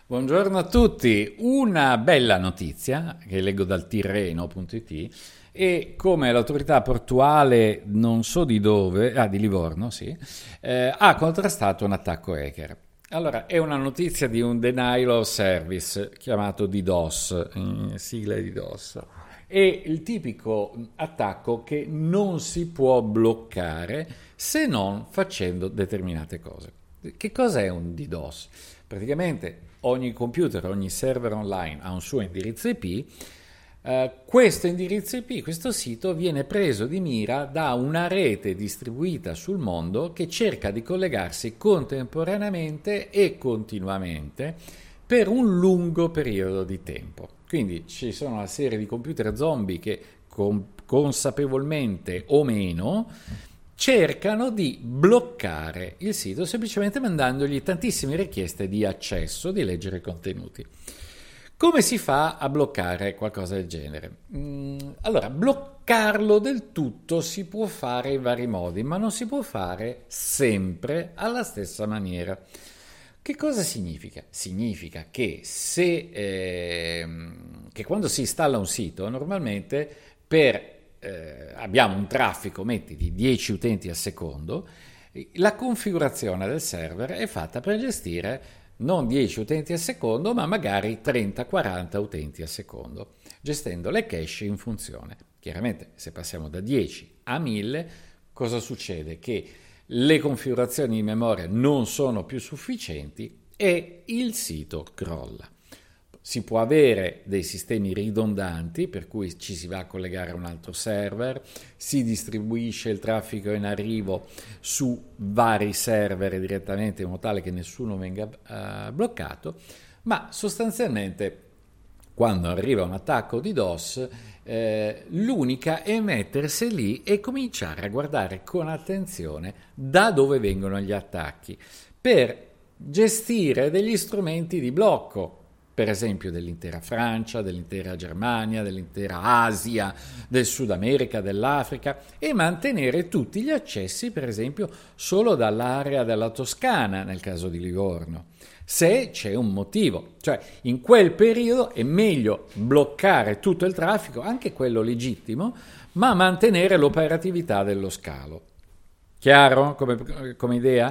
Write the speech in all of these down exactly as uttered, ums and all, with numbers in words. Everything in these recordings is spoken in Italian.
Buongiorno a tutti, una bella notizia che leggo dal tirreno punto it è come l'autorità portuale, non so di dove, ah di Livorno, sì, eh, ha contrastato un attacco hacker. Allora, è una notizia di un denial of service chiamato DDoS, in sigla DDoS. È il tipico attacco che non si può bloccare se non facendo determinate cose. Che cos'è un DDoS? Praticamente ogni computer, ogni server online ha un suo indirizzo I P. Uh, questo indirizzo I P, questo sito, viene preso di mira da una rete distribuita sul mondo che cerca di collegarsi contemporaneamente e continuamente per un lungo periodo di tempo. Quindi ci sono una serie di computer zombie che con, consapevolmente o meno cercano di bloccare il sito semplicemente mandandogli tantissime richieste di accesso, di leggere contenuti. Come si fa a bloccare qualcosa del genere? Mm, allora, bloccarlo del tutto si può fare in vari modi, ma non si può fare sempre alla stessa maniera. Che cosa significa? Significa che se eh, che quando si installa un sito, normalmente per eh, abbiamo un traffico, metti, di dieci utenti al secondo, la configurazione del server è fatta per gestire non dieci utenti al secondo, ma magari trenta quaranta utenti al secondo, gestendo le cache in funzione. Chiaramente, se passiamo da dieci a mille, cosa succede? Che le configurazioni di memoria non sono più sufficienti e il sito crolla. Si può avere dei sistemi ridondanti, per cui ci si va a collegare a un altro server, si distribuisce il traffico in arrivo su vari server direttamente in modo tale che nessuno venga uh, bloccato, ma sostanzialmente quando arriva un attacco di DOS, eh, l'unica è mettersi lì e cominciare a guardare con attenzione da dove vengono gli attacchi, per gestire degli strumenti di blocco, per esempio dell'intera Francia, dell'intera Germania, dell'intera Asia, del Sud America, dell'Africa, e mantenere tutti gli accessi, per esempio, solo dall'area della Toscana, nel caso di Livorno, se c'è un motivo. Cioè, in quel periodo è meglio bloccare tutto il traffico, anche quello legittimo, ma mantenere l'operatività dello scalo. Chiaro come, come idea?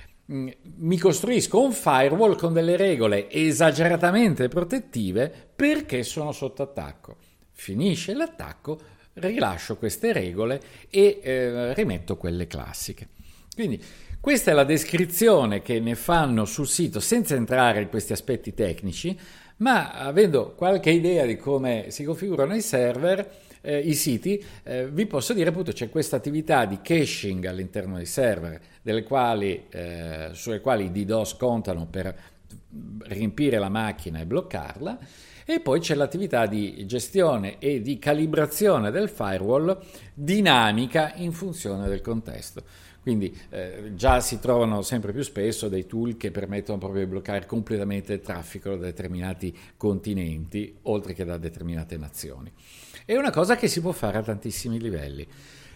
Mi costruisco un firewall con delle regole esageratamente protettive perché sono sotto attacco. Finisce l'attacco, rilascio queste regole e eh, rimetto quelle classiche. Quindi questa è la descrizione che ne fanno sul sito, senza entrare in questi aspetti tecnici, ma avendo qualche idea di come si configurano i server, eh, i siti, eh, vi posso dire appunto c'è questa attività di caching all'interno dei server, delle quali, eh, sulle quali i DDoS contano per riempire la macchina e bloccarla, e poi c'è l'attività di gestione e di calibrazione del firewall dinamica in funzione del contesto. Quindi eh, già si trovano sempre più spesso dei tool che permettono proprio di bloccare completamente il traffico da determinati continenti, oltre che da determinate nazioni. È una cosa che si può fare a tantissimi livelli.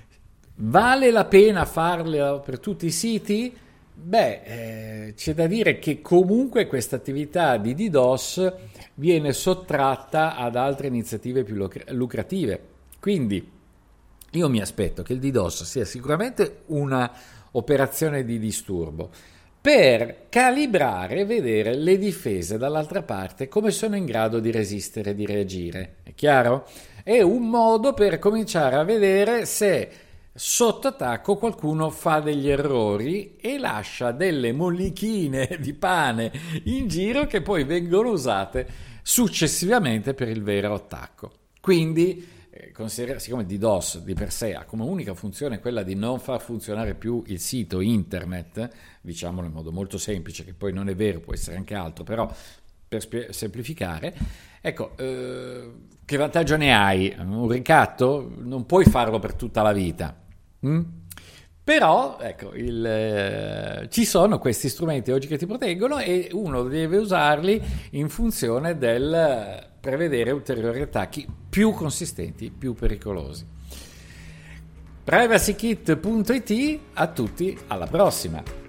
Vale la pena farlo per tutti i siti? Beh, eh, c'è da dire che comunque questa attività di DDoS viene sottratta ad altre iniziative più lucrative. Quindi io mi aspetto che il DDoS sia sicuramente una operazione di disturbo per calibrare e vedere le difese dall'altra parte come sono in grado di resistere e di reagire. È chiaro? È un modo per cominciare a vedere se sotto attacco qualcuno fa degli errori e lascia delle mollichine di pane in giro che poi vengono usate successivamente per il vero attacco. Quindi siccome DDoS di per sé ha come unica funzione quella di non far funzionare più il sito internet, diciamolo in modo molto semplice, che poi non è vero, può essere anche altro, però per spie- semplificare, ecco, eh, che vantaggio ne hai? Un ricatto? Non puoi farlo per tutta la vita. Mm? Però ecco, il, eh, ci sono questi strumenti oggi che ti proteggono e uno deve usarli in funzione del prevedere ulteriori attacchi più consistenti, più pericolosi. Privacykit punto it, a tutti, alla prossima!